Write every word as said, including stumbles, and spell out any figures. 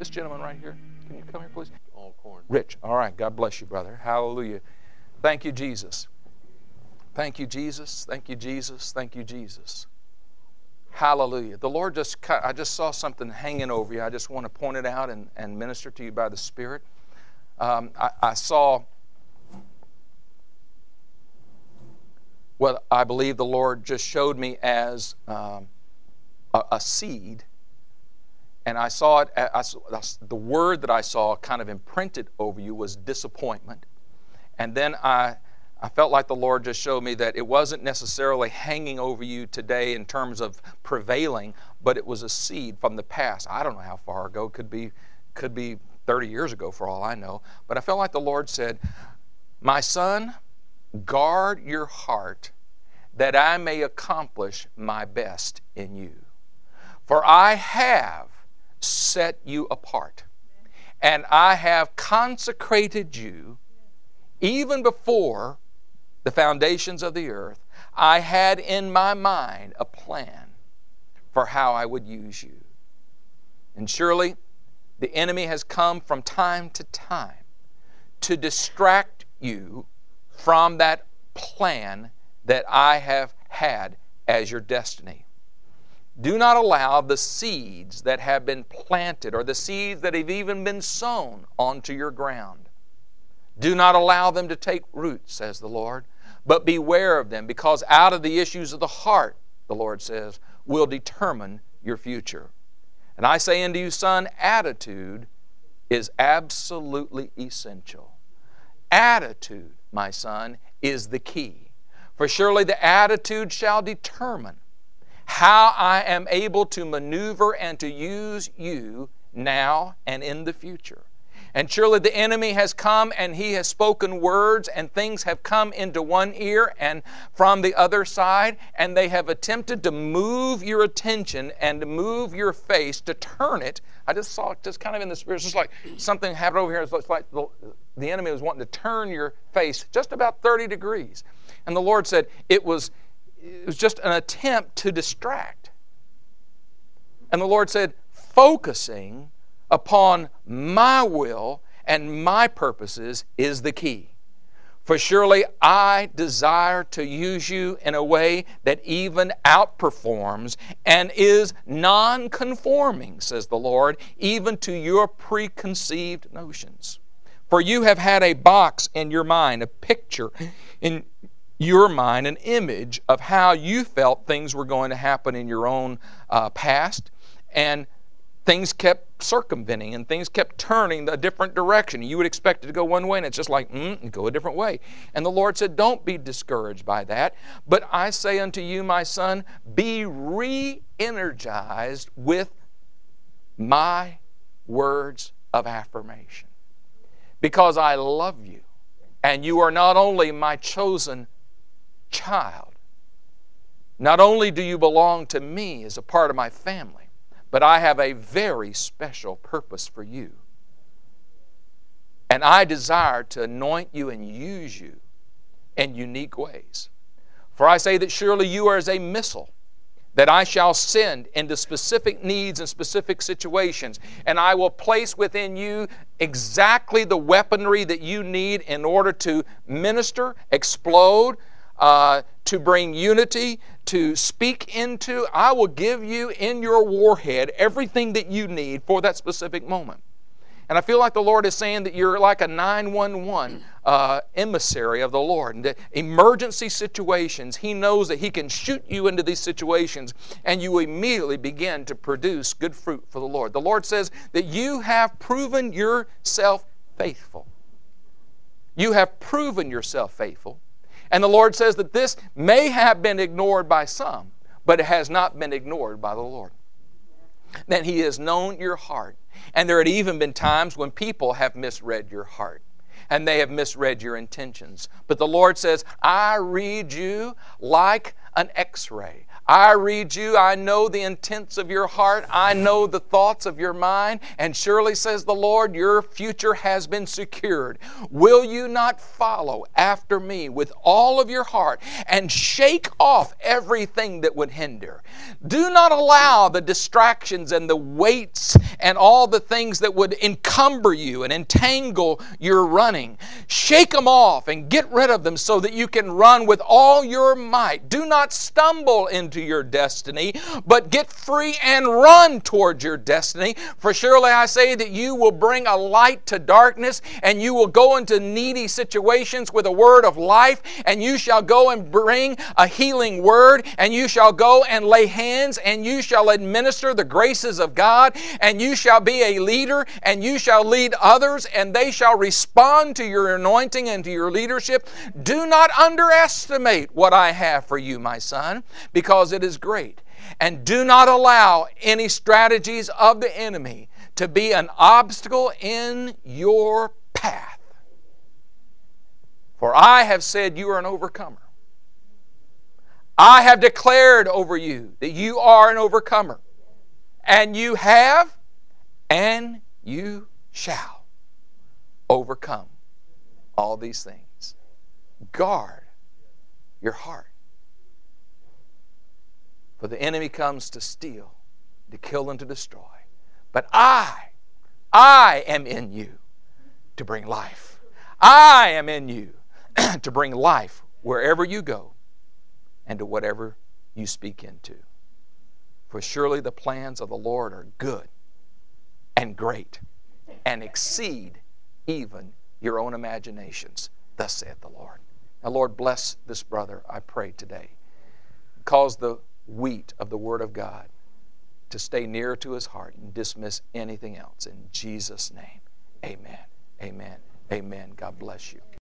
This gentleman right here, can you come here, please? Alcorn. Rich. All right. God bless you, brother. Hallelujah. Thank you, Jesus. Thank you, Jesus. Thank you, Jesus. Thank you, Jesus. Hallelujah. The Lord just, I just saw something hanging over you. I just want to point it out and, and minister to you by the Spirit. Um, I, I saw what I believe the Lord just showed me as um, a, a seed. And I saw it, I, I, the word that I saw kind of imprinted over you was disappointment. And then I, I felt like the Lord just showed me that it wasn't necessarily hanging over you today in terms of prevailing, but it was a seed from the past. I don't know how far ago. It could be, could be thirty years ago for all I know. But I felt like the Lord said, my son, guard your heart that I may accomplish my best in you. For I have set you apart, and I have consecrated you even before the foundations of the earth. I had in my mind a plan for how I would use you. And surely the enemy has come from time to time to distract you from that plan that I have had as your destiny. Do not allow the seeds that have been planted or the seeds that have even been sown onto your ground. Do not allow them to take root, says the Lord, but beware of them, because out of the issues of the heart, the Lord says, will determine your future. And I say unto you, son, attitude is absolutely essential. Attitude, my son, is the key. For surely the attitude shall determine how I am able to maneuver and to use you now and in the future. And surely the enemy has come and he has spoken words, and things have come into one ear and from the other side, and they have attempted to move your attention and to move your face, to turn it. I just saw it just kind of in the spirit. It's just like something happened over here. It's like the, the enemy was wanting to turn your face just about thirty degrees. And the Lord said it was, it was just an attempt to distract. And the Lord said, focusing upon my will and my purposes is the key. For surely I desire to use you in a way that even outperforms and is non-conforming, says the Lord, even to your preconceived notions. For you have had a box in your mind, a picture in your mind, an image of how you felt things were going to happen in your own uh, past, and things kept circumventing and things kept turning a different direction. You would expect it to go one way, and it's just like, mm, go a different way. And the Lord said, don't be discouraged by that. But I say unto you, my son, be re-energized with my words of affirmation. Because I love you, and you are not only my chosen child, not only do you belong to me as a part of my family, but I have a very special purpose for you. And I desire to anoint you and use you in unique ways. For I say that surely you are as a missile that I shall send into specific needs and specific situations. And I will place within you exactly the weaponry that you need in order to minister, explode, Uh, to bring unity, to speak into. I will give you in your warhead everything that you need for that specific moment. And I feel like the Lord is saying that you're like a nine one one uh, emissary of the Lord. And the emergency situations, He knows that He can shoot you into these situations, and you immediately begin to produce good fruit for the Lord. The Lord says that you have proven yourself faithful. You have proven yourself faithful. And the Lord says that this may have been ignored by some, but it has not been ignored by the Lord. That He has known your heart. And there had even been times when people have misread your heart, and they have misread your intentions. But the Lord says, I read you like an x-ray. I read you. I know the intents of your heart. I know the thoughts of your mind. And surely, says the Lord, your future has been secured. Will you not follow after me with all of your heart and shake off everything that would hinder? Do not allow the distractions and the weights and all the things that would encumber you and entangle your running. Shake them off and get rid of them so that you can run with all your might. Do not stumble into your destiny, but get free and run towards your destiny. For surely I say that you will bring a light to darkness, and you will go into needy situations with a word of life, and you shall go and bring a healing word, and you shall go and lay hands, and you shall administer the graces of God, and you shall be a leader, and you shall lead others, and they shall respond to your anointing and to your leadership. Do not underestimate what I have for you, my son, because it is great. And do not allow any strategies of the enemy to be an obstacle in your path. For I have said you are an overcomer. I have declared over you that you are an overcomer. And you have, and you shall overcome all these things. Guard your heart. For the enemy comes to steal, to kill, and to destroy. But I, I am in you to bring life. I am in you to bring life wherever you go and to whatever you speak into. For surely the plans of the Lord are good and great and exceed even your own imaginations. Thus saith the Lord. Now, Lord, bless this brother, I pray today. Cause the wheat of the Word of God to stay near to his heart and dismiss anything else. In Jesus' name, amen, amen, amen. God bless you.